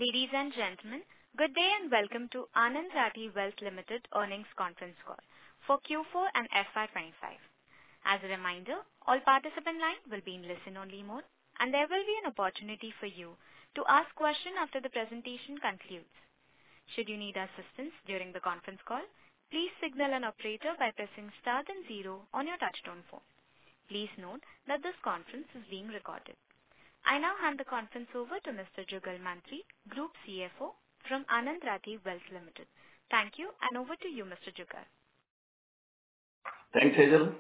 Ladies and gentlemen, good day and welcome to Anand Rathi Wealth Limited earnings conference call for Q4 and FY25. As a reminder, all participant lines will be in listen-only mode, and there will be an opportunity for you to ask questions after the presentation concludes. Should you need assistance during the conference call, please signal an operator by pressing star then 0 on your touchtone phone. Please note that this conference is being recorded. I now hand the conference over to Mr. Jugal Mantri, Group CFO from Anand Rathi Wealth Limited. Thank you, and over to you, Mr. Jugal. Thanks, Hazel.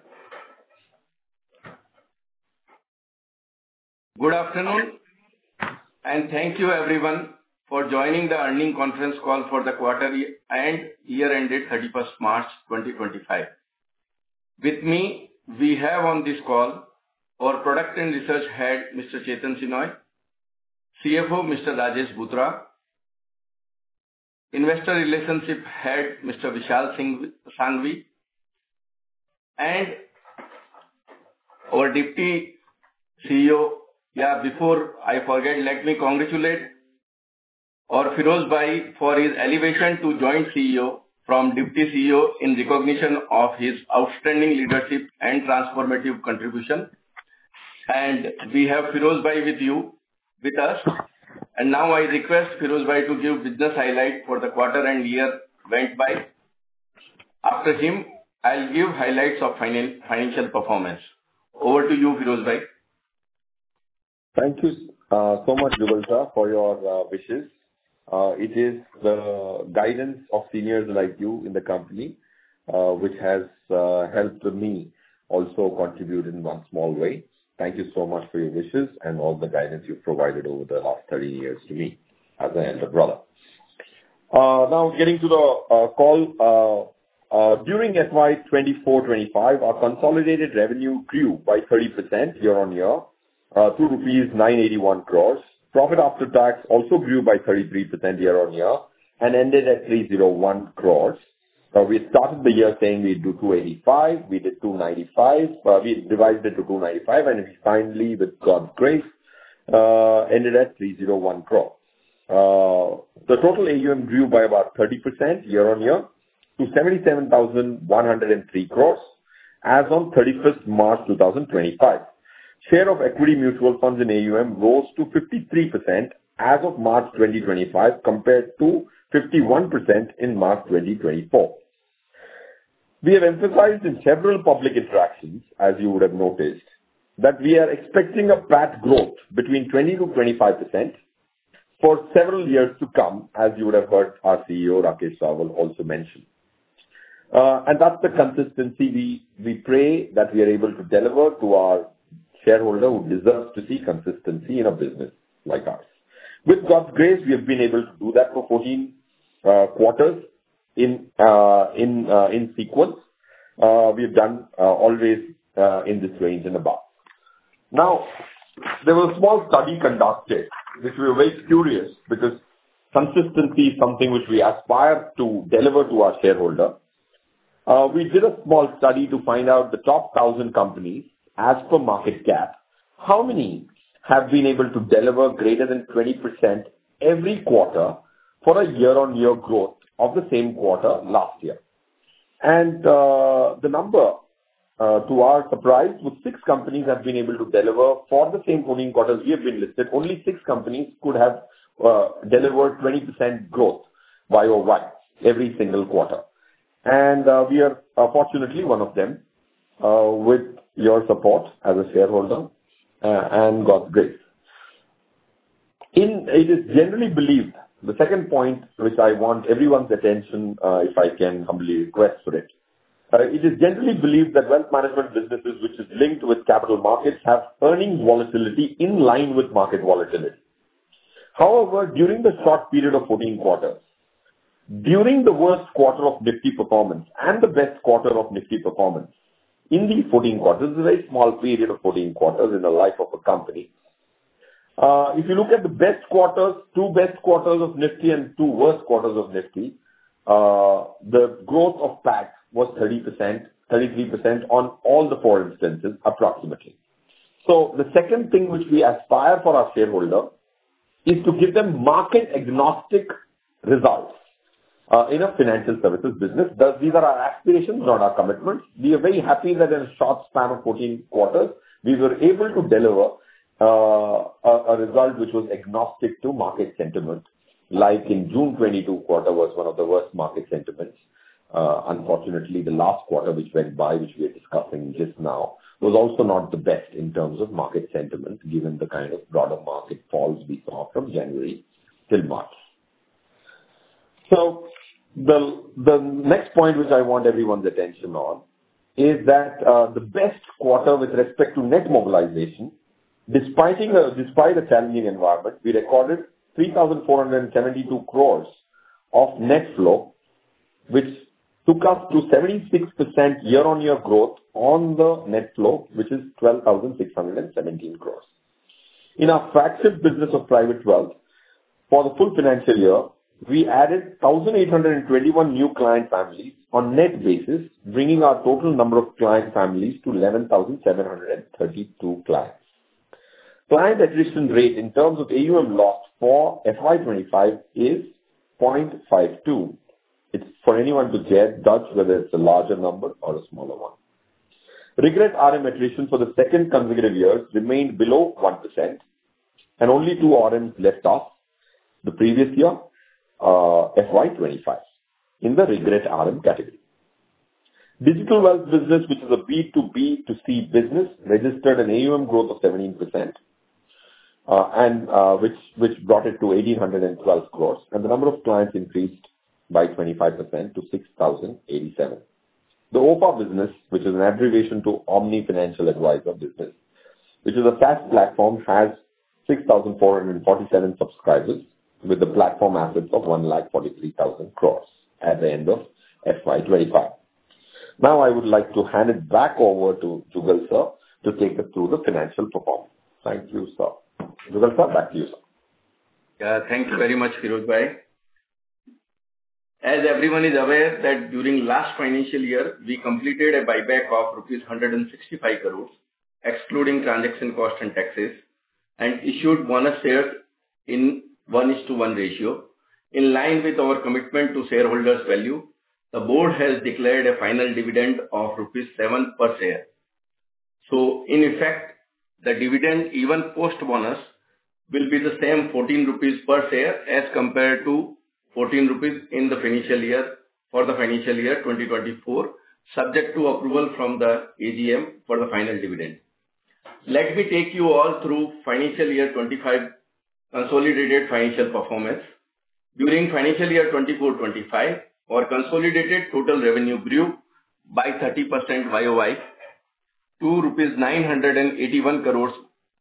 Good afternoon, and thank you everyone for joining the earnings conference call for the quarter and year ended 31st March 2025. With me, we have on this call our Product and Research Head, Mr. Chetan Shenoy, CFO, Mr. Rajesh Bhutra, Investor Relationship Head, Mr. Vishal Sanghavi, and our Deputy CEO. Before I forget, let me congratulate our Feroze Bhai for his elevation to Joint CEO from Deputy CEO in recognition of his outstanding leadership and transformative contribution. And we have Feroze Bhai with us. And now I request Feroze Bhai to give business highlight for the quarter and year went by. After him, I'll give highlights of financial performance. Over to you, Feroze Bhai. Thank you so much, Jugal sir, for your wishes. It is the guidance of seniors like you in the company which has helped me also contribute in one small way. Thank you so much for your wishes and all the guidance you've provided over the last 30 years to me as an elder brother. Now, getting to the call, during FY 24-25, our consolidated revenue grew by 30% year-on-year to rupees 981 crores. Profit after tax also grew by 33% year-on-year and ended at 301 crores. We started the year saying we'd do 285, we did 295, we revised it to 295, and we finally, with God's grace, ended at 301 crores. The total AUM grew by about 30% year-on-year to 77,103 crores as on 31st March 2025. Share of equity mutual funds in AUM rose to 53% as of March 2025 compared to 51% in March 2024. We have emphasized in several public interactions, as you would have noticed, that we are expecting a PAT growth between 20 to 25% for several years to come, as you would have heard our CEO Rakesh Rawal also mention. And that's the consistency we pray that we are able to deliver to our shareholder who deserves to see consistency in a business like ours. With God's grace, we have been able to do that for 14 quarters in sequence. We have done always in this range and above. Now, there was a small study conducted, which we were very curious because consistency is something which we aspire to deliver to our shareholder. We did a small study to find out the top 1,000 companies as per market cap, how many have been able to deliver greater than 20% every quarter for a year-on-year growth of the same quarter last year. And the number, to our surprise, with 6 companies have been able to deliver for the same 14 quarters we have been listed. Only 6 companies could have delivered 20% growth YOY every single quarter. And we are fortunately one of them with your support as a shareholder and God's grace. It is generally believed, the second point which I want everyone's attention, if I can humbly request for it, it is generally believed that wealth management businesses which is linked with capital markets have earnings volatility in line with market volatility. However, during the short period of 14 quarters, during the worst quarter of Nifty performance and the best quarter of Nifty performance, in these 14 quarters, it's a very small period of 14 quarters in the life of a company. If you look at the best quarters, 2 best quarters of Nifty and 2 worst quarters of Nifty, the growth of PAT was 30%, 33% on all the 4 instances approximately. So the second thing which we aspire for our shareholder is to give them market agnostic results in a financial services business. These are our aspirations, not our commitments. We are very happy that in a short span of 14 quarters, we were able to deliver a result which was agnostic to market sentiment. Like in June 22 quarter was one of the worst market sentiments. Unfortunately, the last quarter which went by, which we are discussing just now, was also not the best in terms of market sentiment, given the kind of broader market falls we saw from January till March. So the next point which I want everyone's attention on is that the best quarter with respect to net mobilization, despite a challenging environment, we recorded 3,472 crores of net flow, which took us to 76% year-on-year growth on the net flow, which is 12,617 crores. In our flagship business of private wealth, for the full financial year, we added 1,821 new client families on net basis, bringing our total number of client families to 11,732 clients. Client attrition rate in terms of AUM lost for FY25 is 0.52. It's for anyone to judge whether it's a larger number or a smaller one. Regret RM attrition for the second consecutive years remained below 1%, and only 2 RMs left off the previous year, FY25, in the regret RM category. Digital wealth business, which is a B2B2C business, registered an AUM growth of 17%, and which brought it to 1,812 crores, and the number of clients increased by 25% to 6,087. The OFA business, which is an abbreviation to Omni Financial Advisor business, which is a SaaS platform, has 6,447 subscribers with the platform assets of 1,43,000 crores at the end of FY25. Now I would like to hand it back over to Jugal sir to take us through the financial performance. Thank you, sir. Jugal sir, back to you, sir. Yeah, thank you very much, Feroze bhai. As everyone is aware that during last financial year, we completed a buyback of rupees 165 crores, excluding transaction cost and taxes, and issued bonus shares in 1:1 ratio. In line with our commitment to shareholders' value, the board has declared a final dividend of rupees 7 per share. So, in effect, the dividend, even post-bonus, will be the same 14 rupees per share as compared to 14 rupees in the financial year, for the financial year 2024, subject to approval from the AGM for the final dividend. Let me take you all through financial year 25 consolidated financial performance. During financial year 24-25, our consolidated total revenue grew by 30% YOY to rupees 981 crores,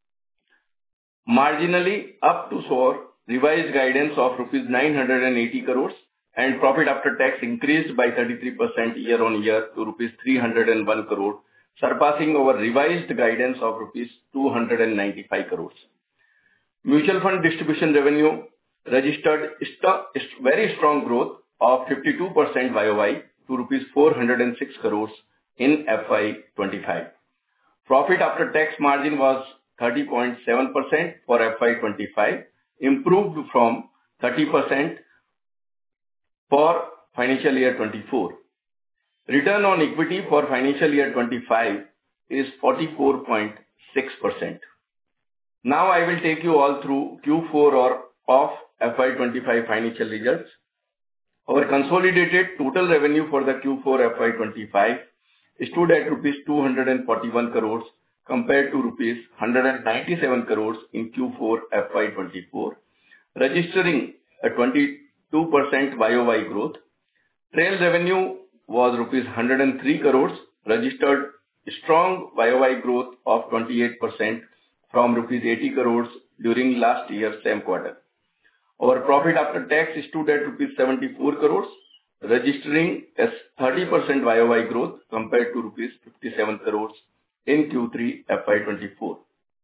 marginally up to soar revised guidance of rupees 980 crores, and profit after tax increased by 33% year-on-year to rupees 301 crore, surpassing our revised guidance of rupees 295 crores. Mutual fund distribution revenue registered very strong growth of 52% YOY to rupees 406 crores in FY25. Profit after tax margin was 30.7% for FY25, improved from 30% for financial year 24. Return on equity for financial year 25 is 44.6%. Now I will take you all through Q4 of FY25 financial results. Our consolidated total revenue for the Q4 FY25 stood at rupees 241 crores compared to rupees 197 crores in Q4 FY24, registering a 22% YOY growth. Trail revenue was rupees 103 crores, registered strong YOY growth of 28% from rupees 80 crores during last year's same quarter. Our profit after tax stood at rupees 74 crores, registering a 30% YOY growth compared to rupees 57 crores in Q3 FY24.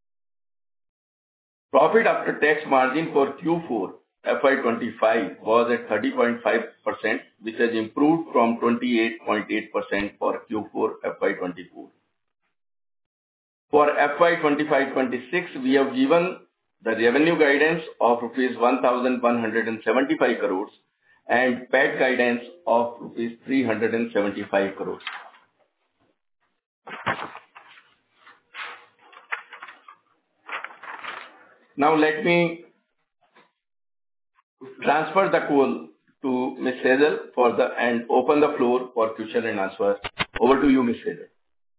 Profit after tax margin for Q4 FY25 was at 30.5%, which has improved from 28.8% for Q4 FY24. For FY25-26, we have given the revenue guidance of rupees 1,175 crores and PAT guidance of rupees 375 crores. Now let me transfer the call to Ms. Sejal and open the floor for question and answer. Over to you, Ms. Sejal.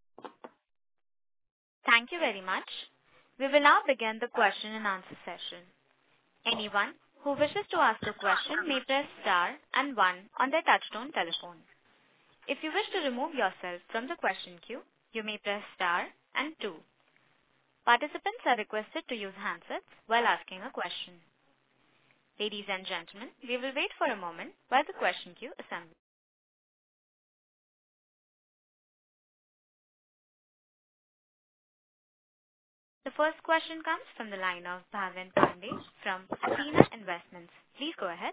Thank you very much. We will now begin the question and answer session. Anyone who wishes to ask a question may press star and 1 on their touchtone telephone. If you wish to remove yourself from the question queue, you may press star and 2. Participants are requested to use handsets while asking a question. Ladies and gentlemen, we will wait for a moment while the question queue assembles. The first question comes from the line of Bhavin Pandey from Athena Investments. Please go ahead.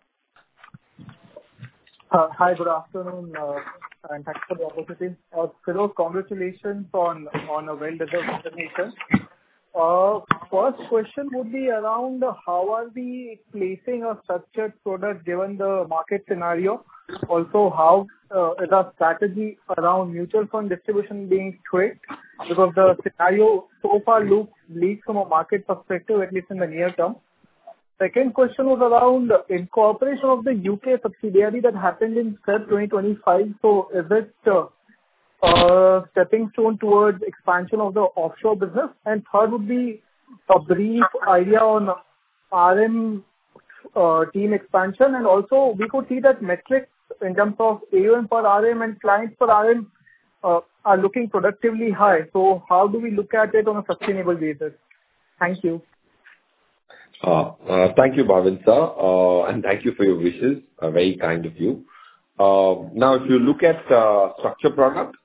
Hi, good afternoon, and thanks for the opportunity. Feroze, congratulations on a well-deserved recognition. First question would be around how are we placing a structured product given the market scenario? Also, how is our strategy around mutual fund distribution being tweaked? Because the scenario so far looks bleak from a market perspective, at least in the near term. Second question was around incorporation of the UK subsidiary that happened in February 2025. So is it stepping stone towards expansion of the offshore business? And third would be a brief idea on RM team expansion. And also, we could see that metrics in terms of AUM per RM and clients per RM are looking productively high. So how do we look at it on a sustainable basis? Thank you. Thank you, Bhavin sir, and thank you for your wishes. Very kind of you. Now, if you look at structured product,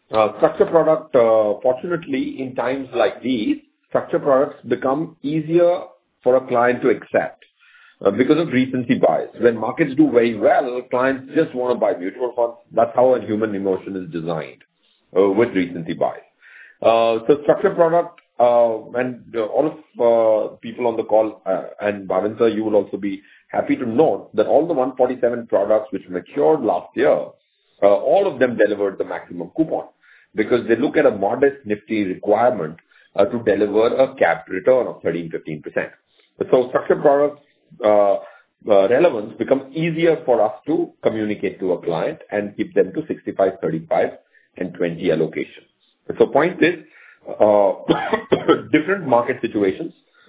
fortunately, in times like these, structured products become easier for a client to accept because of recency bias. When markets do very well, clients just want to buy mutual funds. That's how a human emotion is designed, with recency bias. So structured product, and all of people on the call, and Bhavin sir, you will also be happy to note that all the 147 products which matured last year, all of them delivered the maximum coupon because they look at a modest Nifty requirement to deliver a capped return of 13-15%. So structured products relevance becomes easier for us to communicate to a client and keep them to 65, 35, and 20 allocation. So point is, different market situations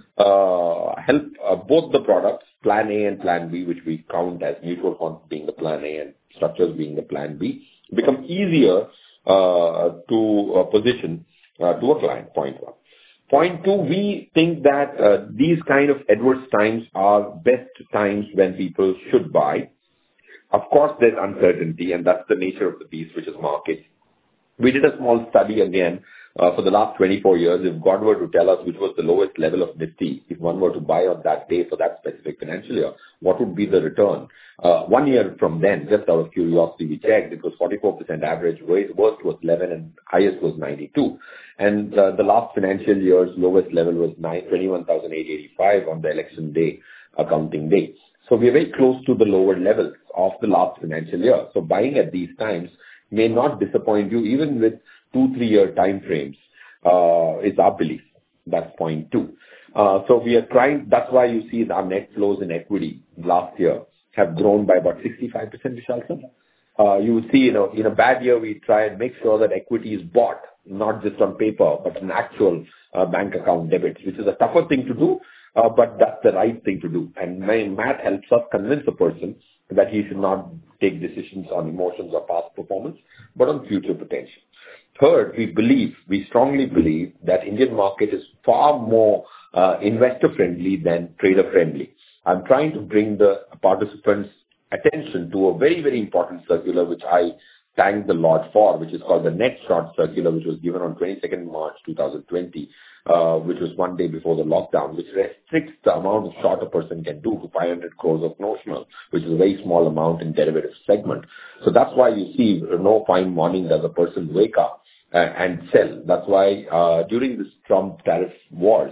help both the products, Plan A and Plan B, which we count as mutual funds being the Plan A and structures being the Plan B, become easier to position to a client. Point one. Point two, we think that these kind of adverse times are best times when people should buy. Of course, there's uncertainty, and that's the nature of the beast, which is markets. We did a small study again for the last 24 years. If God were to tell us which was the lowest level of Nifty, if one were to buy on that day for that specific financial year, what would be the return? 1 year from then, just out of curiosity, we checked. It was 44% average. Worst was 11 and highest was 92. And the last financial year's lowest level was 21,885 on the election day, accounting day. So we are very close to the lower levels of the last financial year. So buying at these times may not disappoint you, even with 2-3 year time frames, is our belief. That's point two. So we are trying, that's why you see our net flows in equity last year have grown by about 65%, Vishal sir. You will see, in a bad year, we try and make sure that equity is bought, not just on paper, but an actual bank account debits, which is a tougher thing to do, but that's the right thing to do. And math helps us convince a person that he should not take decisions on emotions or past performance, but on future potential. Third, we strongly believe that Indian market is far more investor-friendly than trader-friendly. I'm trying to bring the participants' attention to a very, very important circular, which I thank the Lord for, which is called the Net Short Circular, which was given on 22nd March 2020, which was 1 day before the lockdown, which restricts the amount of short a person can do to 500 crores of notional, which is a very small amount in derivative segment. So that's why you see no fine morning does a person wake up and sell. That's why during this Trump tariff wars,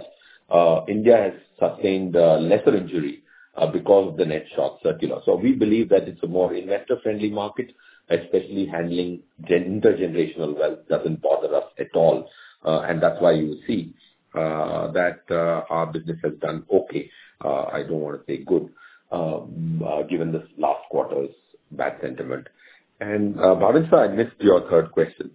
India has sustained lesser injury because of the net short circular. So we believe that it's a more investor-friendly market, especially handling intergenerational wealth doesn't bother us at all. And that's why you will see that our business has done okay. I don't want to say good, given this last quarter's bad sentiment. And Bhavin sir, I missed your third question.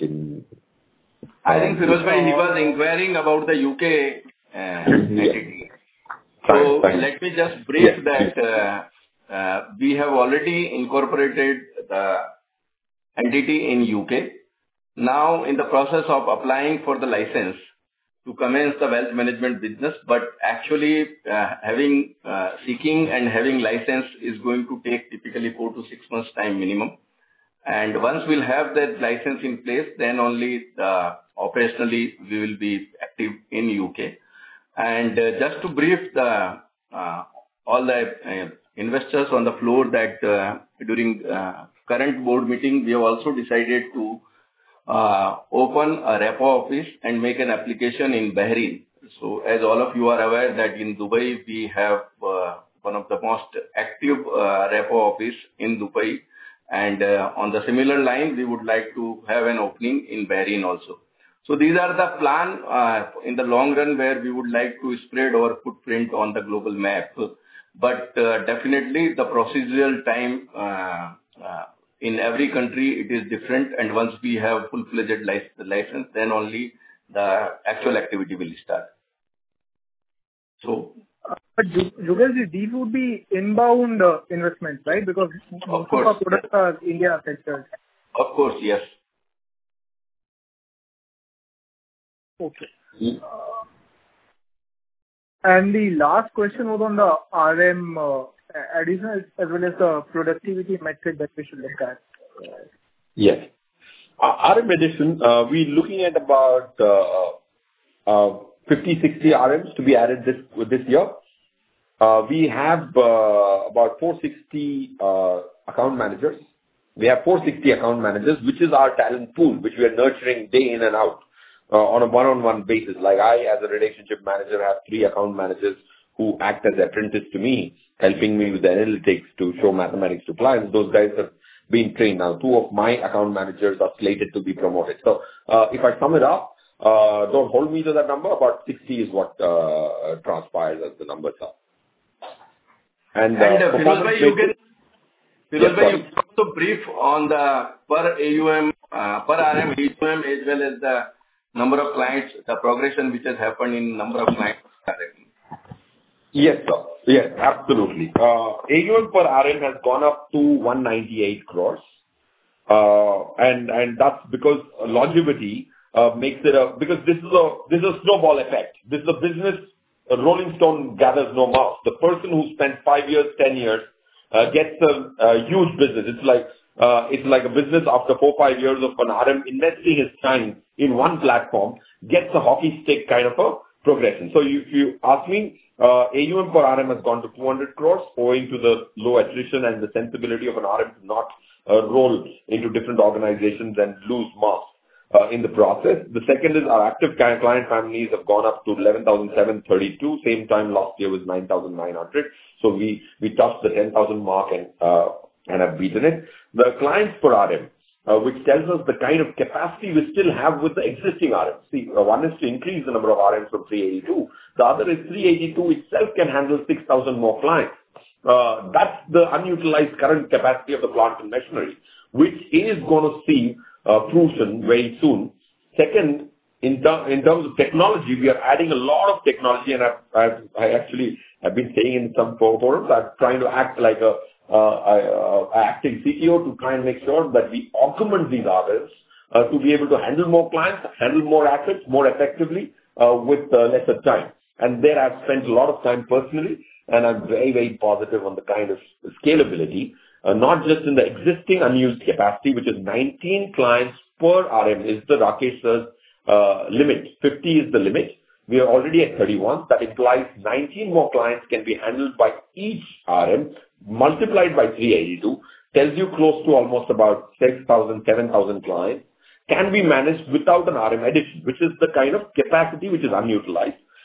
I think Feroze bhai, he was inquiring about the UK entity. So let me just brief that we have already incorporated the entity in UK. Now in the process of applying for the license to commence the wealth management business, but actually seeking and having license is going to take typically 4 to 6 months time minimum. And once we'll have that license in place, then only operationally we will be active in UK. And just to brief all the investors on the floor that during current board meeting, we have also decided to open a repo office and make an application in Bahrain. So as all of you are aware that in Dubai, we have one of the most active repo office in Dubai. And on the similar line, we would like to have an opening in Bahrain also. So these are the plan in the long run where we would like to spread our footprint on the global map. But definitely the procedural time in every country, it is different. And once we have full-fledged license, then only the actual activity will start. So, but Jugalji, these would be inbound investments, right? Because most of our products are India sectors. Of course, yes. Okay. And the last question was on the RM addition as well as the productivity metric that we should look at. Yes. RM addition, we're looking at about 50, 60 RMs to be added this year. We have about 460 account managers. We have 460 account managers, which is our talent pool, which we are nurturing day in and out on a one-on-one basis. Like I, as a relationship manager, have 3 account managers who act as apprentice to me, helping me with the analytics to show mathematics to clients. Those guys have been trained now. 2 of my account managers are slated to be promoted. So if I sum it up, don't hold me to that number, about 60 is what transpires as the numbers are. And Feroze bhai, you can also brief on the per AUM, per RM AUM, as well as the number of clients, the progression which has happened in number of clients. Yes, sir. Yes, absolutely. AUM per RM has gone up to 198 crores. And that's because longevity makes it because this is a snowball effect. This is a business. A rolling stone gathers no mouse. The person who spent 5 years, 10 years gets a huge business. It's like a business after 4-5 years of an RM investing his time in one platform gets a hockey stick kind of a progression. So if you ask me, AUM per RM has gone to 200 crores owing to the low attrition and the sensibility of an RM to not roll into different organizations and lose mass in the process. The second is our active client families have gone up to 11,732. Same time last year was 9,900. So we touched the 10,000 mark and have beaten it. The clients per RM, which tells us the kind of capacity we still have with the existing RMs. See, one is to increase the number of RMs from 382. The other is 382 itself can handle 6,000 more clients. That's the unutilized current capacity of the plant and machinery, which is going to see fruition very soon. Second, in terms of technology, we are adding a lot of technology, and I actually have been saying in some forums, I'm trying to act like a acting CTO to try and make sure that we augment these RMs to be able to handle more clients, handle more assets more effectively with lesser time. And there I've spent a lot of time personally, and I'm very, very positive on the kind of scalability. Not just in the existing unused capacity, which is 19 clients per RM is the Rakesh sir's limit. 50 is the limit. We are already at 31. That implies 19 more clients can be handled by each RM, multiplied by 382, tells you close to almost about 6,000, 7,000 clients can be managed without an RM addition, which is the kind of capacity which is unutilized.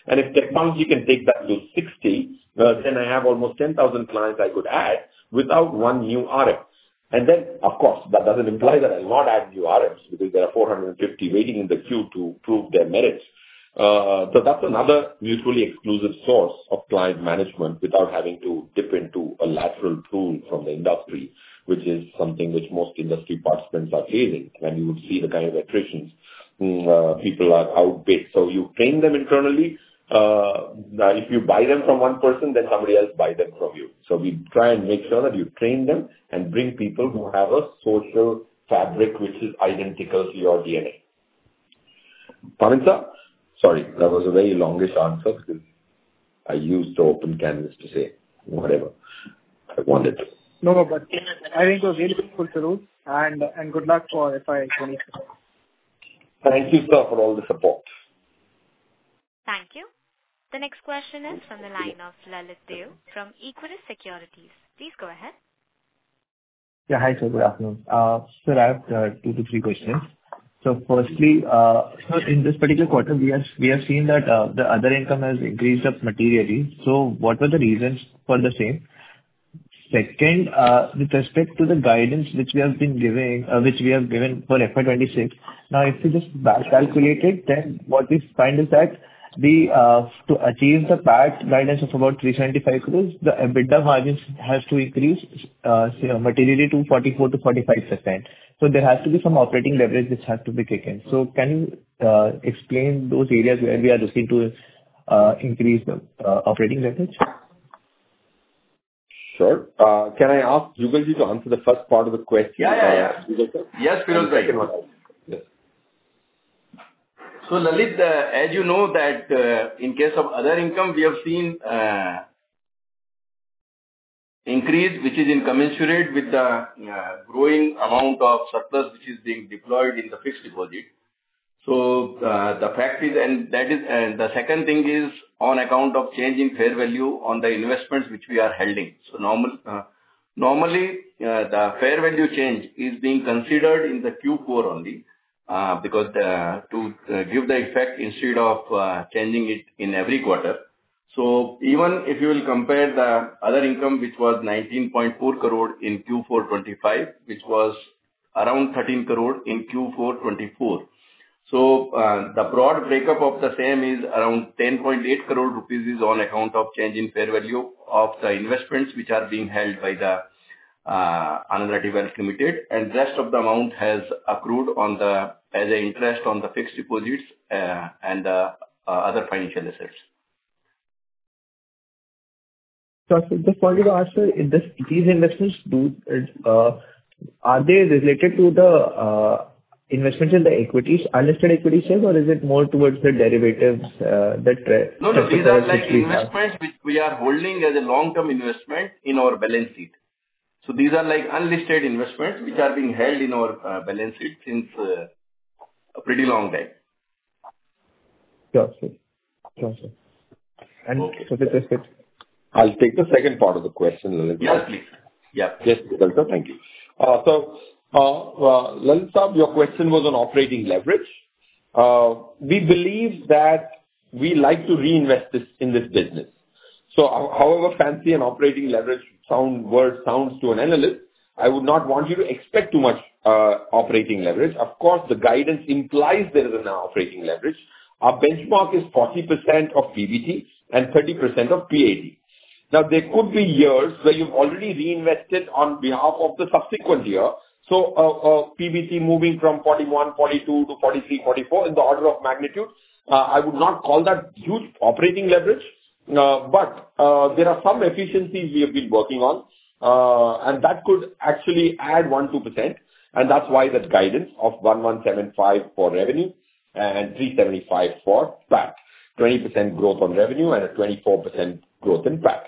And if technology can take that to 60, then I have almost 10,000 clients I could add without one new RM. And then, of course, that doesn't imply that I'll not add new RMs because there are 450 waiting in the queue to prove their merits. So that's another mutually exclusive source of client management without having to dip into a lateral pool from the industry, which is something which most industry participants are facing. And you would see the kind of attritions. People are outbid. So you train them internally. If you buy them from one person, then somebody else buy them from you. So we try and make sure that you train them and bring people who have a social fabric which is identical to your DNA. Paminsa? Sorry, that was a very longish answer because I used the open canvas to say whatever I wanted to. No, but I think it was really helpful, Feroze, and good luck for FY26. Thank you, sir, for all the support. Thank you. The next question is from the line of Lalit Deo from Equirus Securities. Please go ahead. Yeah, hi, sir. Good afternoon. Sir, I have 2 to 3 questions. So firstly, so in this particular quarter, we have seen that the other income has increased up materially. So what were the reasons for the same? Second, with respect to the guidance which we have given for FY26, now if you just back calculate it, then what we find is that to achieve the PAT guidance of about 375 crores, the EBITDA margins has to increase materially to 44 to 45%. So there has to be some operating leverage which has to be taken. So can you explain those areas where we are looking to increase the operating leverage? Sure. Can I ask Jugalji to answer the first part of the question? Yeah. Yes, Feroze bhai. Yes. So Lalit, as you know that in case of other income, we have seen increase which is incommensurate with the growing amount of surplus which is being deployed in the fixed deposit. So the fact is, and the second thing is on account of change in fair value on the investments which we are holding. So normally the fair value change is being considered in the Q4 only because to give the effect instead of changing it in every quarter. So even if you will compare the other income which was 19.4 crore in Q4 25, which was around 13 crore in Q4 24. So the broad breakup of the same is around 10.8 crore rupees is on account of change in fair value of the investments which are being held by the Anand Rathi Wealth Limited, and rest of the amount has accrued on the as an interest on the fixed deposits and other financial assets. So I just wanted to ask, sir, these investments are they related to the investments in the equities, unlisted equity shares, or is it more towards the derivatives that? No, these are like investments which we are holding as a long-term investment in our balance sheet. So these are like unlisted investments which are being held in our balance sheet since a pretty long time. Sure, sir. And okay. So with respect, I'll take the second part of the question, Lalit. Yes, please. Yeah. Yes, Lalit, thank you. Lalit Saab, your question was on operating leverage. We believe that we like to reinvest in this business. So however fancy an operating leverage sounds to an analyst, I would not want you to expect too much operating leverage. Of course, the guidance implies there is an operating leverage. Our benchmark is 40% of PBT and 30% of PAT. Now, there could be years where you've already reinvested on behalf of the subsequent year. So PBT moving from 41, 42 to 43, 44 in the order of magnitude. I would not call that huge operating leverage, but there are some efficiencies we have been working on, and that could actually add 1-2%. And that's why that guidance of 1175 for revenue and 375 for PAT. 20% growth on revenue and a 24% growth in PAT.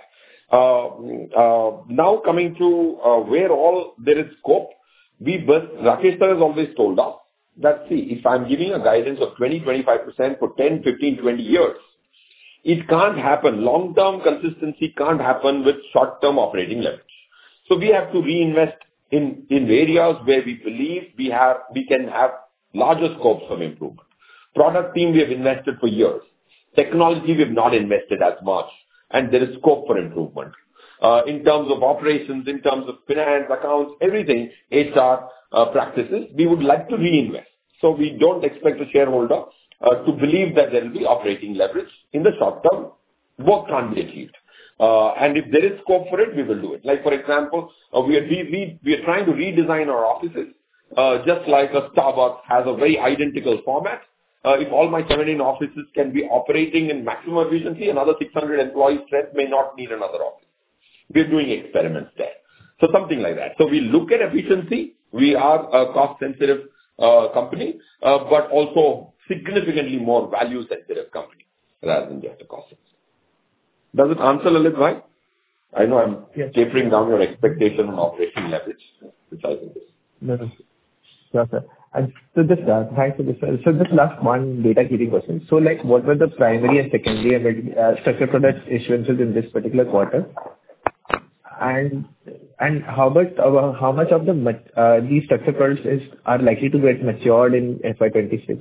Now coming to where all there is scope, Rakesh sir has always told us that, see, if I'm giving a guidance of 20-25% for 10, 15, 20 years, it can't happen. Long-term consistency can't happen with short-term operating leverage. So we have to reinvest in areas where we believe we can have larger scopes of improvement. Product team we have invested for years. Technology, we've not invested as much, and there is scope for improvement. In terms of operations, in terms of finance, accounts, everything, HR practices, we would like to reinvest. So we don't expect a shareholder to believe that there will be operating leverage in the short term. Both can't be achieved. And if there is scope for it, we will do it. Like, for example, we are trying to redesign our offices, just like a Starbucks has a very identical format. If all my 17 offices can be operating in maximum efficiency, another 600 employee strength may not need another office. We're doing experiments there. So something like that. So we look at efficiency. We are a cost-sensitive company, but also significantly more value-sensitive company rather than just a cost-sensitive. Does it answer, Lalit bhai? I know I'm tapering down your expectation on operating leverage, which I think is. No. Sure, sir. And so just thanks for this. So just last one data keeping question. So like, what were the primary and secondary structured product issuances in this particular quarter? And how much of these structured products are likely to get matured in FY26?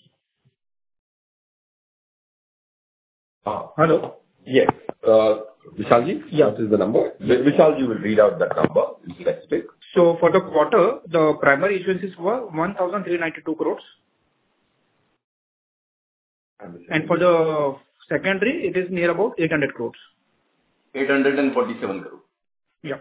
Hello. Yes. Vishalji? Yeah. What is the number? Vishalji will read out that number in specific. So for the quarter, the primary issuances were 1,392 crores. And for the secondary, it is near about 800 crores. 847 crores. Yeah.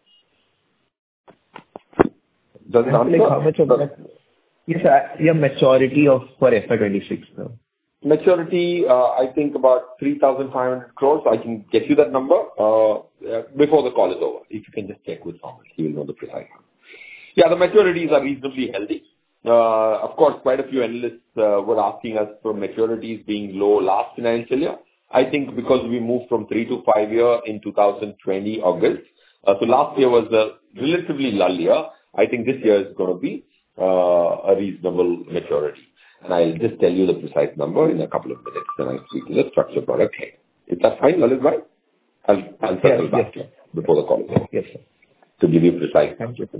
Does it answer? Like how much of that? Yes, your maturity for FY26 now. Maturity, I think about 3,500 crores. I can get you that number before the call is over. If you can just check with Thomas, he will know the precise number. Yeah, the maturities are reasonably healthy. Of course, quite a few analysts were asking us for maturities being low last financial year. I think because we moved from 3 to 5 year in 2020 August. So last year was a relatively lull year. I think this year is going to be a reasonable maturity. And I'll just tell you the precise number in a couple of minutes when I speak to the structured product head. Is that fine, Lalit bhai? I'll circle back before the call is over. Yes, sir. To give you precise. Thank you. Thank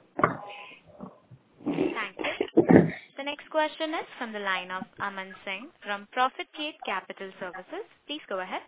you. The next question is from the line of Aman Singh from Profit Gate Capital Services. Please go ahead.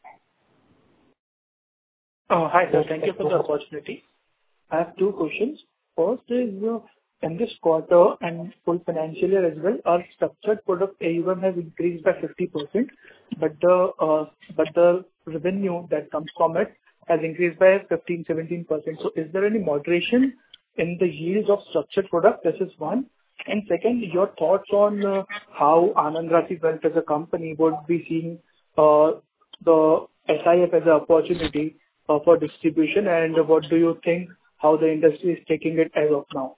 Hi, sir. Thank you for the opportunity. I have two questions. First is, in this quarter and full financial year as well, our structured product AUM has increased by 50%, but the revenue that comes from it has increased by 15-17%. So is there any moderation in the yields of structured product? This is one. And second, your thoughts on how Anand Rathi Wealth as a company would be seeing the SIF as an opportunity for distribution, and what do you think how the industry is taking it as of now?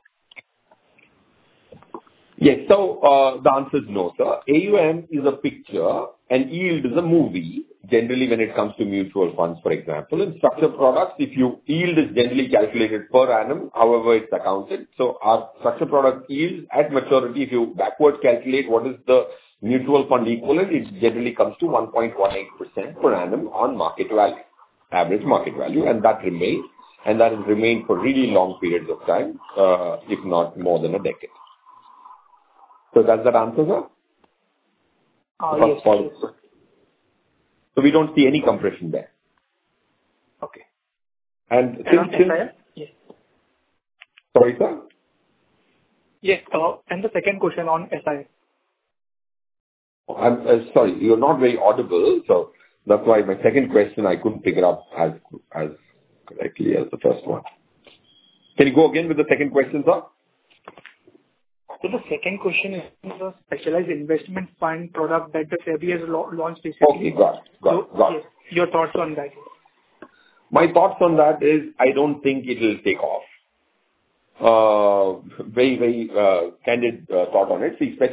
Yes. So the answer is no, sir. AUM is a picture and yield is a movie, generally when it comes to mutual funds, for example. In structured products, yield is generally calculated per annum, however it's accounted. So our structured product yield at maturity, if you backward calculate what is the mutual fund equivalent, it generally comes to 1.18% per annum on market value, average market value, and that remains. And that has remained for really long periods of time, if not more than a decade. So does that answer, sir? Yes. So we don't see any compression there. Okay. And on SIF? Yes. Sorry, sir? Yes. And the second question on SIF. I'm sorry, you're not very audible, so that's why my second question I couldn't pick it up as correctly as the first one. Can you go again with the second question, sir? So the second question is the specialized investment fund product that the SEBI has launched recently. Okay, got it. Yes, your thoughts on that? My thoughts on that is I don't think it will take off. Very, very candid thought on it. See,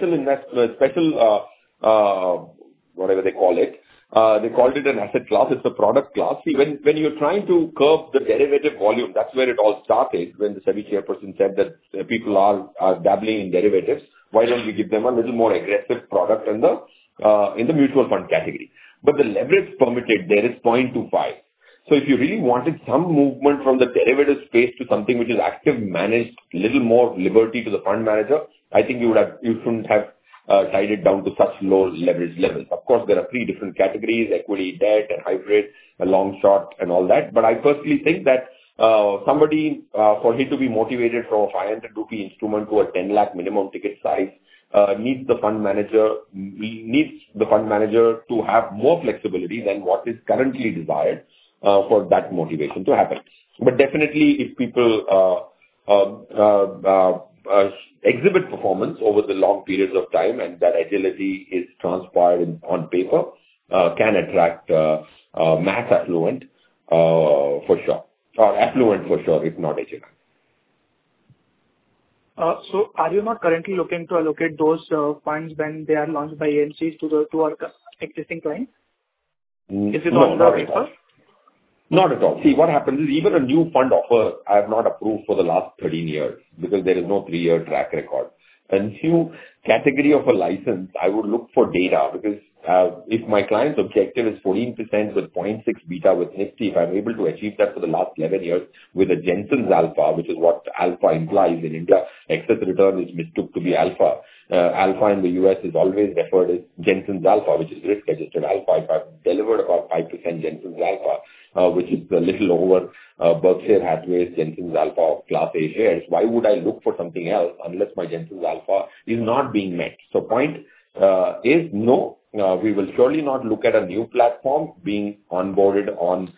whatever they call it, they called it an asset class. It's a product class. See, when you're trying to curb the derivative volume, that's where it all started, when the SEBI chairperson said that people are dabbling in derivatives. Why don't we give them a little more aggressive product in the mutual fund category? But the leverage permitted there is 0.25. So if you really wanted some movement from the derivative space to something which is active managed, little more liberty to the fund manager, I think you shouldn't have tied it down to such low leverage levels. Of course, there are three different categories: equity, debt, and hybrid, long, short, and all that. But I personally think that somebody, for him to be motivated from a 500 rupee instrument to a 10 lakh minimum ticket size, needs the fund manager to have more flexibility than what is currently desired for that motivation to happen. But definitely, if people exhibit performance over the long periods of time and that agility is transpired on paper, can attract mass affluent for sure, or affluent for sure, if not agile. So are you not currently looking to allocate those funds when they are launched by AMCs to our existing clients? Is it on the paper? Not at all. See, what happens is even a new fund offer I have not approved for the last 13 years because there is no 3-year track record. A new category of a license, I would look for data because if my client's objective is 14% with 0.6 beta with Nifty, if I'm able to achieve that for the last 11 years with a Jensen's alpha, which is what alpha implies in India, excess return is mistook to be alpha. Alpha in the US is always referred as Jensen's alpha, which is risk-adjusted alpha. If I've delivered about 5% Jensen's alpha, which is a little over Berkshire Hathaway's Jensen's alpha of Class A shares, why would I look for something else unless my Jensen's alpha is not being met? So point is no. We will surely not look at a new platform being onboarded on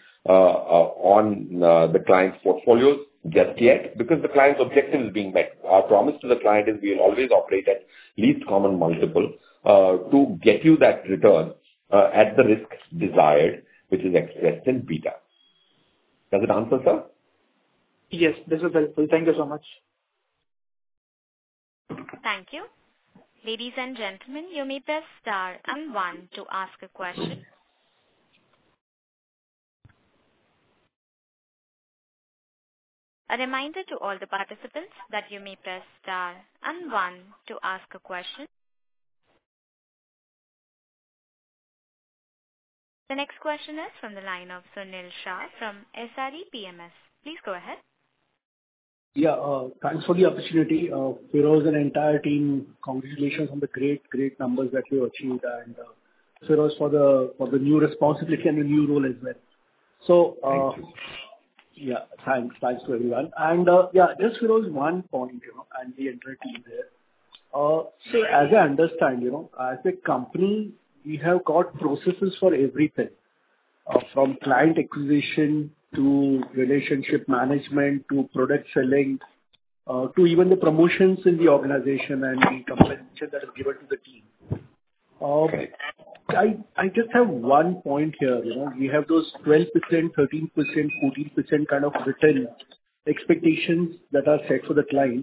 the client's portfolios just yet because the client's objective is being met. Our promise to the client is we will always operate at least common multiple to get you that return at the risk desired, which is expressed in beta. Does it answer, sir? Yes, this is helpful. Thank you so much. Thank you. Ladies and gentlemen, you may press star and 1 to ask a question. A reminder to all the participants that you may press star and 1 to ask a question. The next question is from the line of Sunil Shah from SRE PMS. Please go ahead. Yeah, thanks for the opportunity. Feroze and entire team, congratulations on the great numbers that you achieved, and Feroze for the new responsibility and the new role as well. So, Thank you. Yeah, thanks to everyone. And yeah, just Feroze, one point, and the entire team there. So as I understand, as a company, we have got processes for everything, from client acquisition to relationship management to product selling, to even the promotions in the organization and the compensation that is given to the team. Okay. I just have one point here. We have those 12%, 13%, 14% kind of return expectations that are set for the client,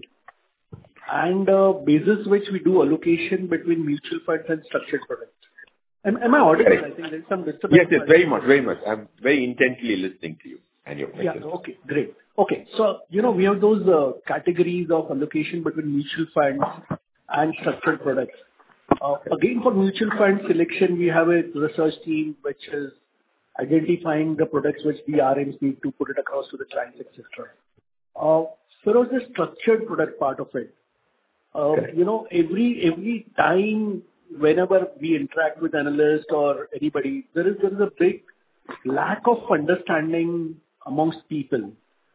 and basis which we do allocation between mutual funds and structured products. Am I audible? Correct. I think there's some disturbance. Yes, very much. I'm very intently listening to you and your questions. Yeah. Okay, great. Okay. So, we have those categories of allocation between mutual funds and structured products. Again, for mutual fund selection, we have a research team which is identifying the products which the RMs need to put it across to the clients, etc. So the structured product part of it. Correct. Every time whenever we interact with analysts or anybody, there is a big lack of understanding amongst people.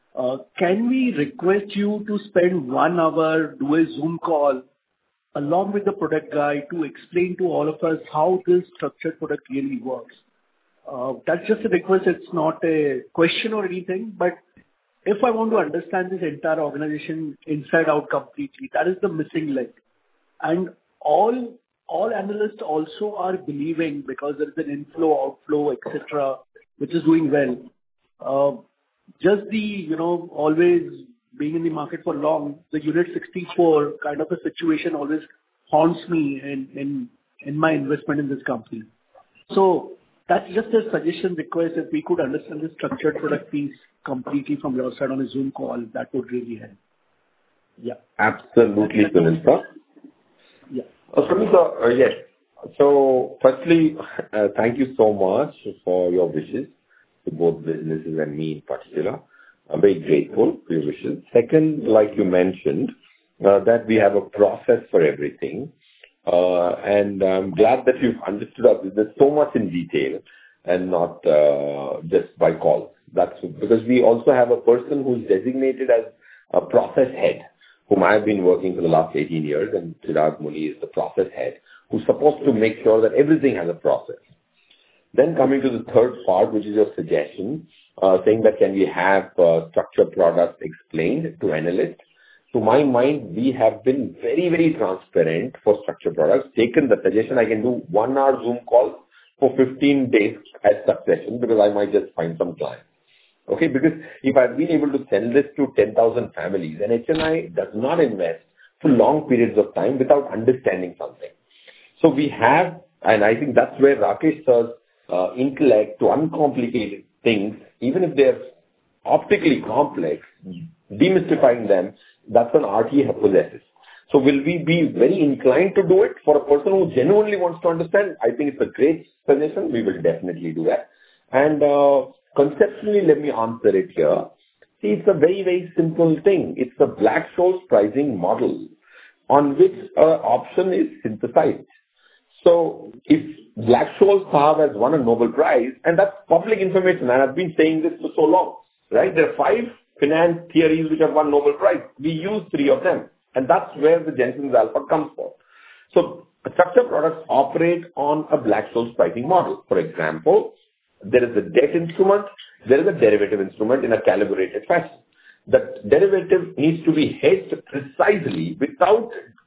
Can we request you to spend 1 hour, do a Zoom call along with the product guy to explain to all of us how this structured product really works? That's just a request. It's not a question or anything, but if I want to understand this entire organization inside out completely, that is the missing link. And all analysts also are believing, because there is an inflow, outflow, etc., which is doing well. Just the, always being in the market for long, the Unit 64 kind of a situation always haunts me in my investment in this company. So that's just a suggestion request. If we could understand the structured product piece completely from your side on a Zoom call, that would really help. Yeah. Absolutely, Sunil sir. Yeah. Sunil sir, yes. So firstly, thank you so much for your wishes to both businesses and me in particular. I'm very grateful for your wishes. Second, like you mentioned, that we have a process for everything. And I'm glad that you've understood our business so much in detail and not just by call. That's because we also have a person who's designated as a process head, whom I've been working for the last 18 years, and Chirag Muni is the process head, who's supposed to make sure that everything has a process. Then coming to the third part, which is your suggestion, saying that can we have structured products explained to analysts? To my mind, we have been very, very transparent for structured products. Taken the suggestion, I can do 1 hour Zoom call for 15 days at succession because I might just find some clients. Okay, because if I've been able to sell this to 10,000 families, and HNI does not invest for long periods of time without understanding something. So we have, and I think that's where Rakesh sir's intellect to uncomplicate things, even if they're optically complex, demystifying them, that's an art he possesses. So will we be very inclined to do it for a person who genuinely wants to understand? I think it's a great suggestion. We will definitely do that. And conceptually, let me answer it here. See, it's a very, very simple thing. It's a Black-Scholes pricing model on which an option is synthesized. So if Black-Scholes Sahab has won a Nobel Prize, and that's public information, and I've been saying this for so long, right? There are 5 finance theories which have won Nobel Prize. We use 3 of them, and that's where the Jensen's Alpha comes from. So structured products operate on a Black-Scholes pricing model. For example, there is a debt instrument, there is a derivative instrument in a calibrated fashion. The derivative needs to be hedged precisely without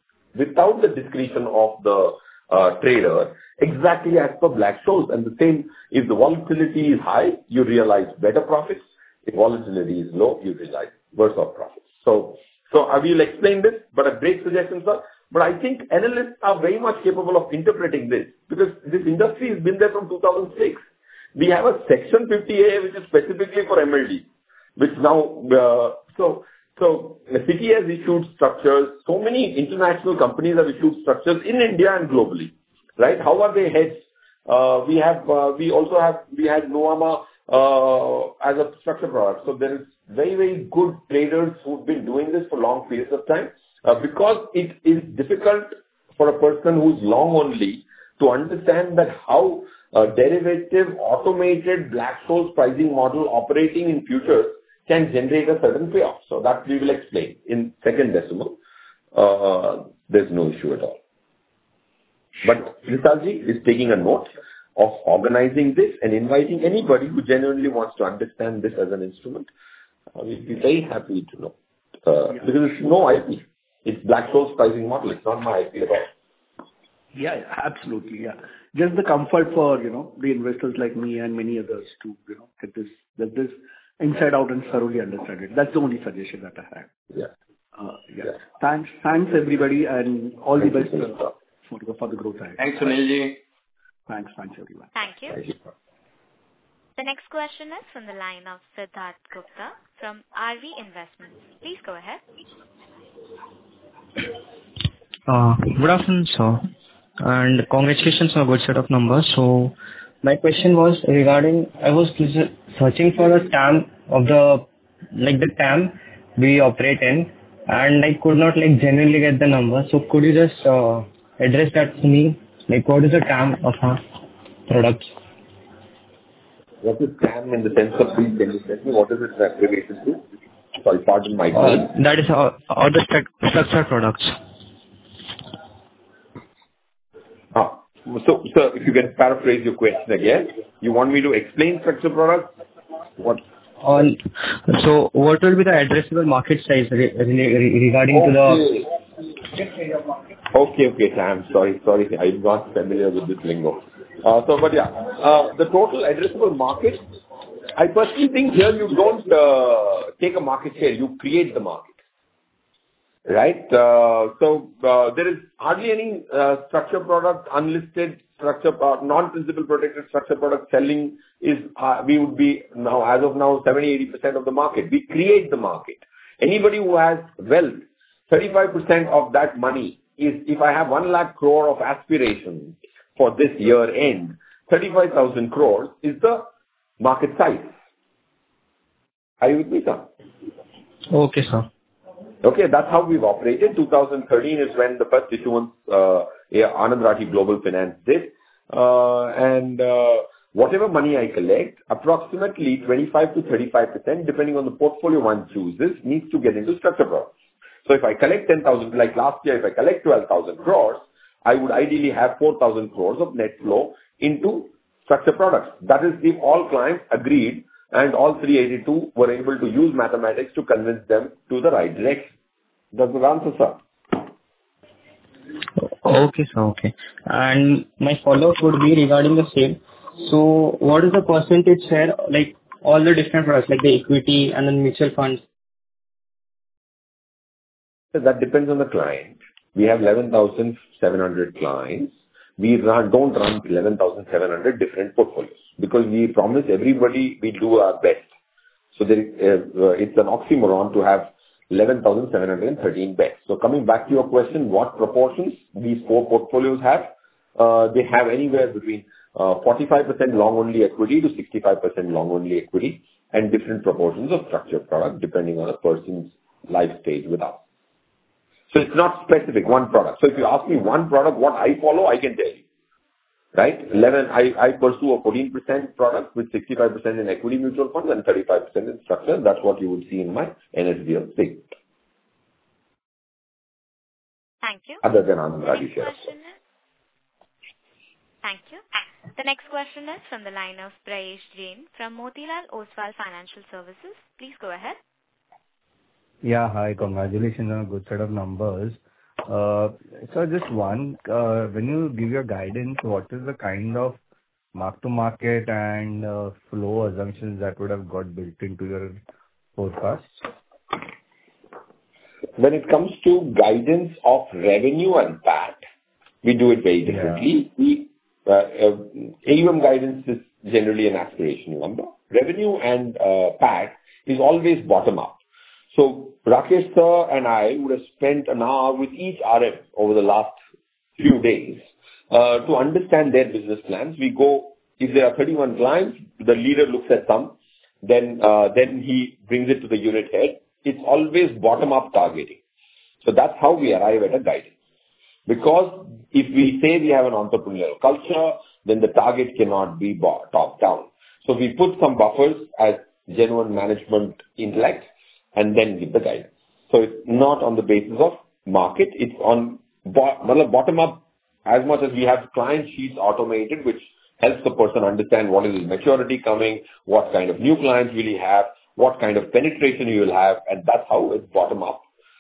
the discretion of the trader, exactly as per Black-Scholes. And the same, if the volatility is high, you realize better profits. If volatility is low, you realize worse off profits. So I will explain this, but a great suggestion, sir. But I think analysts are very much capable of interpreting this because this industry has been there from 2006. We have a Section 50A which is specifically for MLD, which now, so the city has issued structures. So many international companies have issued structures in India and globally, right? How are they hedged? We had Noama as a structured product. So there is very, very good traders who've been doing this for long periods of time because it is difficult for a person who's long only to understand that how a derivative automated Black-Scholes pricing model operating in futures can generate a certain payoff. So that we will explain in second decimal. There's no issue at all. But Vishalji is taking a note of organizing this and inviting anybody who genuinely wants to understand this as an instrument. We'll be very happy to know. Because it's no IP. It's Black-Scholes pricing model. It's not my IP at all. Yeah, absolutely. Yeah. Just the comfort for, the investors like me and many others to, get this inside out and thoroughly understand it. That's the only suggestion that I have. Yeah. Thanks everybody, and all the best for the growth ahead. Thanks, Sunilji. Thanks everyone. Thank you. The next question is from the line of Siddharth Gupta from RV Investments. Please go ahead. Good afternoon, sir, and congratulations on a good set of numbers. So my question was regarding, I was searching for the TAM of the TAM we operate in, and I could not genuinely get the number. So could you just address that to me? What is the TAM of our products? What is TAM in the sense of please can you tell me what is it abbreviation to? Sorry, pardon my question. That is all the structured products. So, sir, if you can paraphrase your question again, you want me to explain structured products? What? So, what will be the addressable market size regarding to the? Okay, Sam. Sorry, I'm not familiar with this lingo. The total addressable market. I personally think here you don't take a market share; you create the market. Right? There is hardly any structured product, unlisted structured product, non-principal protected structured product selling is, we would be now, as of now, 70-80% of the market. We create the market. Anybody who has wealth, 35% of that money is, if I have 1 lakh crore of aspirations for this year end, 35,000 crores is the market size. Are you with me, sir? Okay, sir. Okay, that's how we've operated. 2013 is when the first issuance Anand Rathi Global Finance did. Whatever money I collect, approximately 25 to 35%, depending on the portfolio one chooses, needs to get into structured products. So if I collect 10,000, like last year, if I collect 12,000 crores, I would ideally have 4,000 crores of net flow into structured products. That is if all clients agreed and all 382 were able to use mathematics to convince them to the right direction. That's the answer, sir. Okay, sir. Okay. And my follow-up would be regarding the same. So what is the percentage share, like all the different products, like the equity and then mutual funds? So that depends on the client. We have 11,700 clients. We don't run 11,700 different portfolios because we promise everybody we do our best. So it's an oxymoron to have 11,713 bets. So coming back to your question, what proportions these four portfolios have? They have anywhere between 45% long-only equity to 65% long-only equity and different proportions of structured product depending on a person's life stage with us. So it's not specific, one product. So if you ask me one product, what I follow, I can tell you. Right? I pursue a 14% product with 65% in equity mutual funds and 35% in structure. That's what you would see in my NSDL statement. Thank you. Other than Anand Rathi share. Thank you. The next question is from the line of Prayesh Jain from Motilal Oswal Financial Services. Please go ahead. Yeah, hi. Congratulations on a good set of numbers. So just one, when you give your guidance, what is the kind of mark-to-market and flow assumptions that would have got built into your forecast? When it comes to guidance of revenue and PAT, we do it very differently. AUM guidance is generally an aspirational number. Revenue and PAT is always bottom up. So Rakesh sir and I would have spent an hour with each RM over the last few days to understand their business plans. We go, if there are 31 clients, the leader looks at some, then he brings it to the unit head. It's always bottom-up targeting. So that's how we arrive at a guidance. Because if we say we have an entrepreneurial culture, then the target cannot be top-down. So we put some buffers as genuine management intellect and then give the guidance. So it's not on the basis of market. It's on bottom-up as much as we have client sheets automated, which helps the person understand what is his maturity coming, what kind of new clients will he have, what kind of penetration he will have, and that's how it's bottom-up.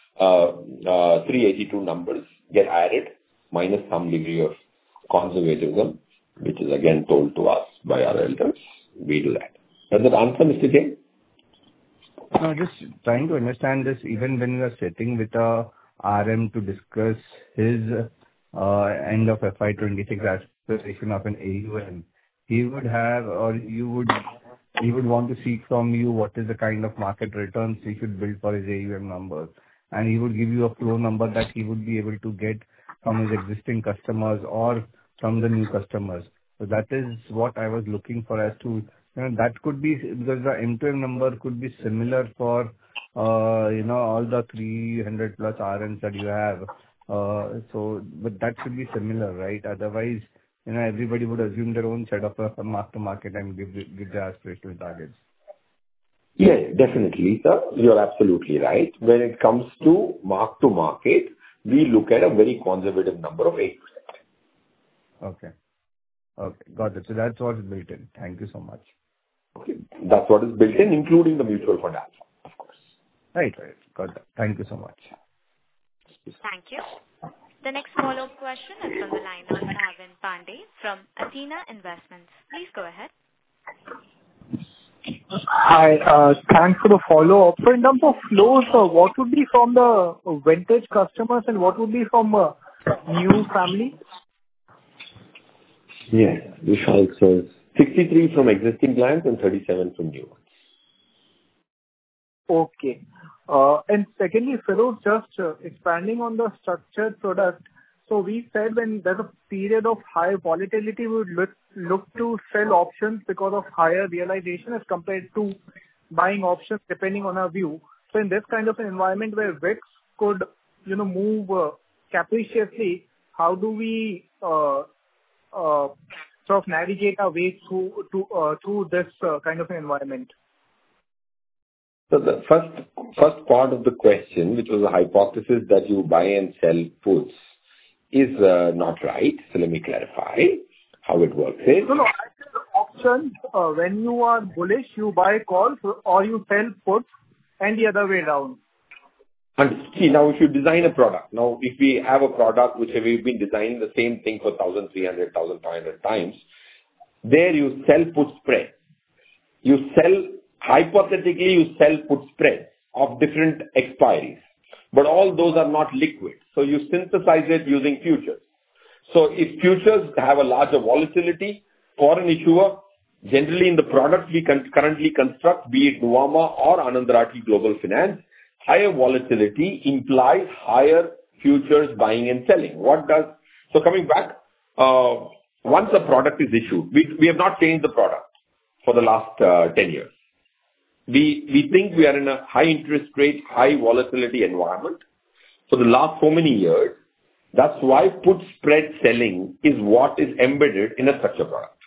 382 numbers get added, minus some degree of conservatism, which is again told to us by our elders. We do that. Does that answer, Mr. Jain? No, just trying to understand this, even when you are sitting with a RM to discuss his end of FY26 aspiration of an AUM, he would have, or he would want to seek from you what is the kind of market returns he should build for his AUM numbers. And he would give you a flow number that he would be able to get from his existing customers or from the new customers. So that is what I was looking for as to, that could be, because the M2M number could be similar for, all the 300 plus RMs that you have. But that should be similar, right? Otherwise, everybody would assume their own set of mark-to-market and give their aspirational targets. Yeah, definitely, sir. You're absolutely right. When it comes to mark-to-market, we look at a very conservative number of 8%. Okay. Got it. So that's what is built in. Thank you so much. Okay. That's what is built in, including the mutual fund alpha, of course. Right. Got that. Thank you so much. Thank you. The next follow-up question is from the line of Bhavin Pandey from Athena Investments. Please go ahead. Hi. Thanks for the follow-up. So in terms of flows, what would be from the vintage customers and what would be from new family? Yeah. Vishal says 63 from existing clients and 37 from new ones. Okay. And secondly, Feroze, just expanding on the structured product. So we said when there's a period of high volatility, we would look to sell options because of higher realization as compared to buying options depending on our view. So in this kind of an environment where VIX could, move capriciously, how do we sort of navigate our way through this kind of an environment? So the first part of the question, which was a hypothesis that you buy and sell puts, is not right. So let me clarify how it works. No. I said options. When you are bullish, you buy calls or you sell puts, and the other way around. And see, now if you design a product, now if we have a product which we've been designing the same thing for 1,300, 1,500 times, there you sell put spread. Hypothetically, you sell put spreads of different expiries, but all those are not liquid. So you synthesize it using futures. So if futures have a larger volatility for an issuer, generally in the products we currently construct, be it Nuvama or Anand Rathi Global Finance, higher volatility implies higher futures buying and selling. So coming back, once a product is issued, we have not changed the product for the last 10 years. We think we are in a high interest rate, high volatility environment for the last so many years. That's why put spread selling is what is embedded in a structured product.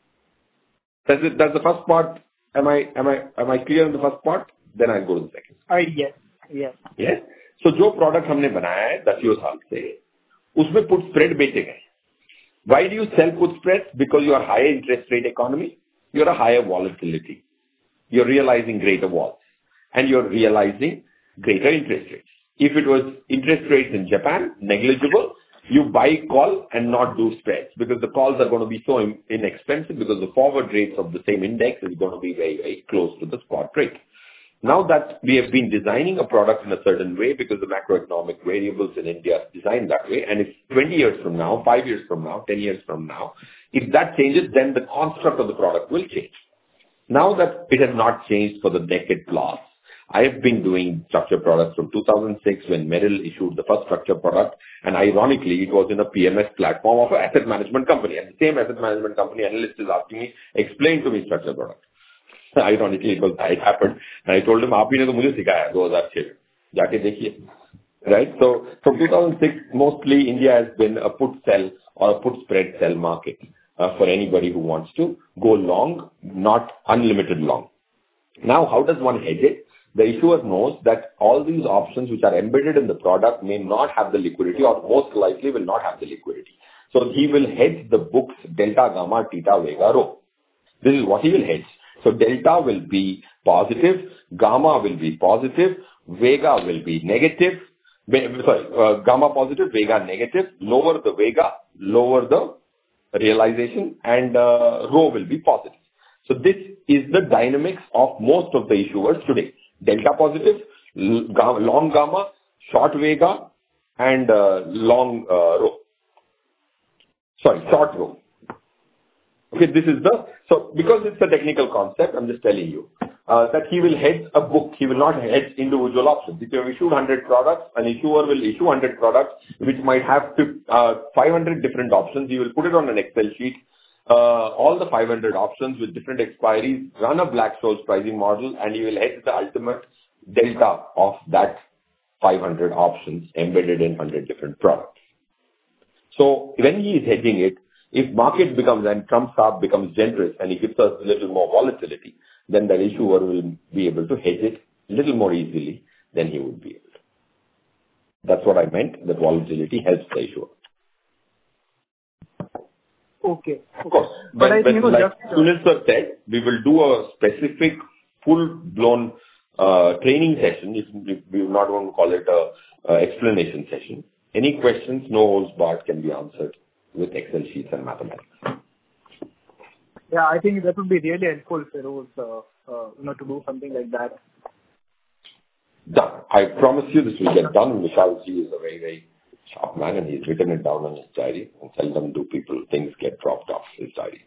That's the first part. Am I clear on the first part? Then I'll go to the second. Yes. Yes. So जो product हमने बनाया है 10 साल से, उसमें put spread बेचे गए. Why do you sell put spreads? Because you are higher interest rate economy, you are a higher volatility. You're realizing greater vols and you're realizing greater interest rates. If it was interest rates in Japan, negligible, you buy call and not do spreads because the calls are going to be so inexpensive because the forward rates of the same index is going to be very, very close to the spot rate. Now that we have been designing a product in a certain way because the macroeconomic variables in India are designed that way, and if 20 years from now, 5 years from now, 10 years from now, if that changes, then the construct of the product will change. Now that it has not changed for the decade plus, I have been doing structured products from 2006 when Merrill issued the first structured product, and ironically, it was in a PMS platform of an asset management company. And the same asset management company analyst is asking me, explain to me structured product. Ironically, it happened. And I told him, आपने तो मुझे सिखाया 2006 में, जाके देखिए. Right? So from 2006, mostly India has been a put sell or a put spread sell market. For anybody who wants to go long, not unlimited long. Now, how does one hedge it? The issuer knows that all these options which are embedded in the product may not have the liquidity or most likely will not have the liquidity. So he will hedge the books delta, gamma, theta, vega, rho. This is what he will hedge. So delta will be positive, gamma will be positive, vega will be negative. Gamma positive, vega negative. Lower the vega, lower the realization, and rho will be positive. So this is the dynamics of most of the issuers today. Delta positive, long gamma, short vega, and long rho. Short rho. Okay, this is so because it's a technical concept, I'm just telling you that he will hedge a book. He will not hedge individual options. If you have issued 100 products, an issuer will issue 100 products which might have 500 different options. He will put it on an Excel sheet, all the 500 options with different expiries, run a Black-Scholes pricing model, and he will hedge the ultimate delta of that 500 options embedded in 100 different products. So when he is hedging it, if market becomes and Trump's up becomes generous and he gives us a little more volatility, then the issuer will be able to hedge it a little more easily than he would be able to. That's what I meant, that volatility helps the issuer. Okay. Of course. But I think, like Sunil sir said, we will do a specific full-blown training session, if we do not want to call it a explanation session. Any questions, no holds barred, can be answered with Excel sheets and mathematics. Yeah, I think that would be really helpful, Feroze, to do something like that. Done. I promise you this will get done. Vishal Ji is a very, very sharp man and he's written it down on his diary, and seldom do things get dropped off his diary.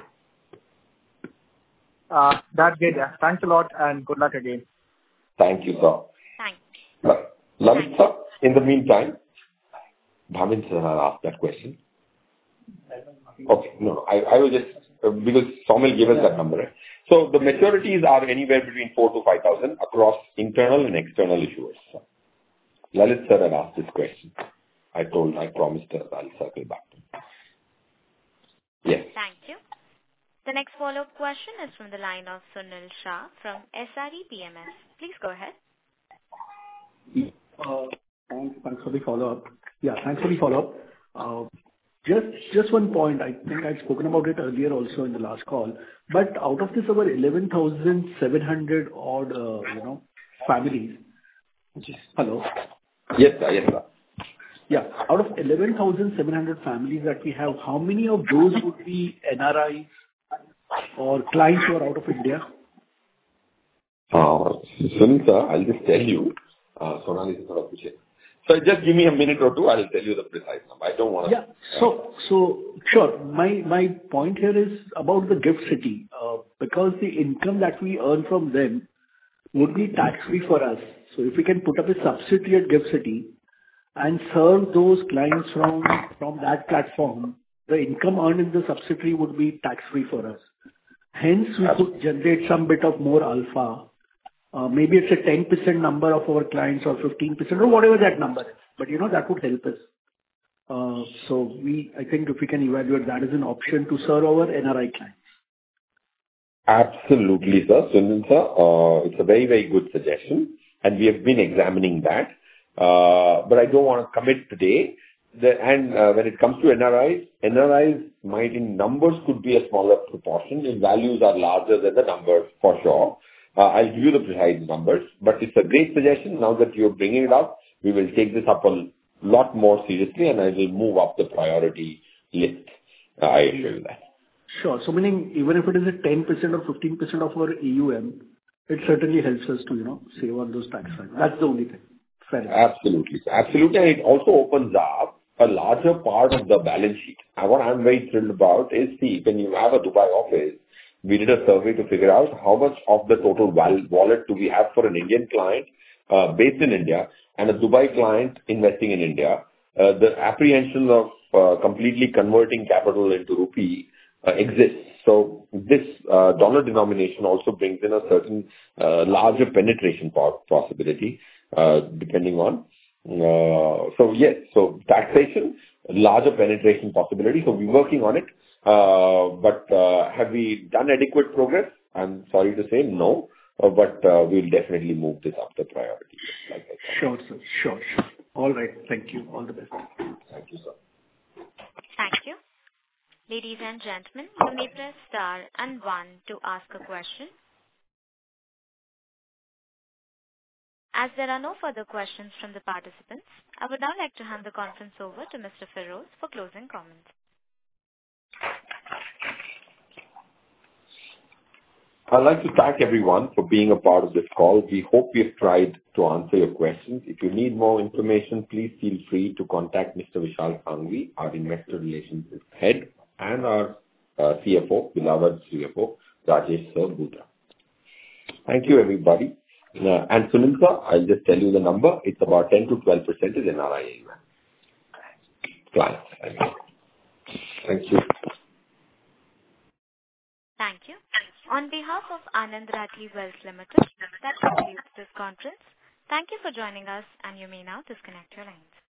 That's great. Yeah. Thanks a lot and good luck again. Thank you, sir. Thanks. Lalit sir, in the meantime, Bhavin sir asked that question. Okay, no, I was just, because Saumil gave us that number, right? So the maturities are anywhere between 4,000 to 5,000 across internal and external issuers. Lalit sir had asked this question. I promised her I'll circle back. Yes. Thank you. The next follow-up question is from the line of Sunil Shah from SRE PMS. Please go ahead. Thanks for the follow-up. Yeah, thanks for the follow-up. Just one point. I think I'd spoken about it earlier also in the last call. But out of this, over 11,700 odd, families. Hello? Yes, sir. Yes, sir. Yeah. Out of 11,700 families that we have, how many of those would be NRIs or clients who are out of India? Sunil, sir, I'll just tell you. Sonali is sort of pushing. So just give me a minute or two. I'll tell you the precise number. I don't want to. Yeah. So sure. My point here is about the GIFT City, because the income that we earn from them would be tax-free for us. So if we can put up a subsidiary at GIFT City and serve those clients from that platform, the income earned in the subsidiary would be tax-free for us. Hence, we could generate some bit of more alpha. Maybe it's a 10% number of our clients or 15% or whatever that number is. But, that would help us. So I think if we can evaluate that as an option to serve our NRI clients. Absolutely, sir. Sunil, sir, it's a very, very good suggestion. And we have been examining that. But I don't want to commit today. When it comes to NRIs might in numbers could be a smaller proportion. In values are larger than the numbers for sure. I'll give you the precise numbers, but it's a great suggestion. Now that you're bringing it up, we will take this up a lot more seriously, and I will move up the priority list. I assure you that. Sure. So meaning even if it is a 10% or 15% of our AUM, it certainly helps us to, save on those tax rates. That's the only thing. Fair enough. Absolutely. Absolutely. And it also opens up a larger part of the balance sheet. And what I'm very thrilled about is, when you have a Dubai office, we did a survey to figure out how much of the total wallet do we have for an Indian client based in India and a Dubai client investing in India. The apprehension of completely converting capital into rupee exists. So this dollar denomination also brings in a certain larger penetration possibility depending on. So yes, so taxation, larger penetration possibility. So we're working on it. But have we done adequate progress? I'm sorry to say no, but we'll definitely move this up the priority list, like I said. Sure, sir. Sure. All right. Thank you. All the best. Thank you, sir. Thank you. Ladies and gentlemen, you may press star and 1 to ask a question. As there are no further questions from the participants, I would now like to hand the conference over to Mr. Feroze for closing comments. I'd like to thank everyone for being a part of this call. We hope we have tried to answer your questions. If you need more information, please feel free to contact Mr. Vishal Sanghavi, our Investor Relations Head, and our CFO, beloved CFO, Rajesh Bhutra. Thank you, everybody. And Sunil sir, I'll just tell you the number. It's about 10 to 12% is NRI clients. Thank you. Thank you. On behalf of Anand Rathi Wealth Limited, that concludes this conference. Thank you for joining us, and you may now disconnect your lines.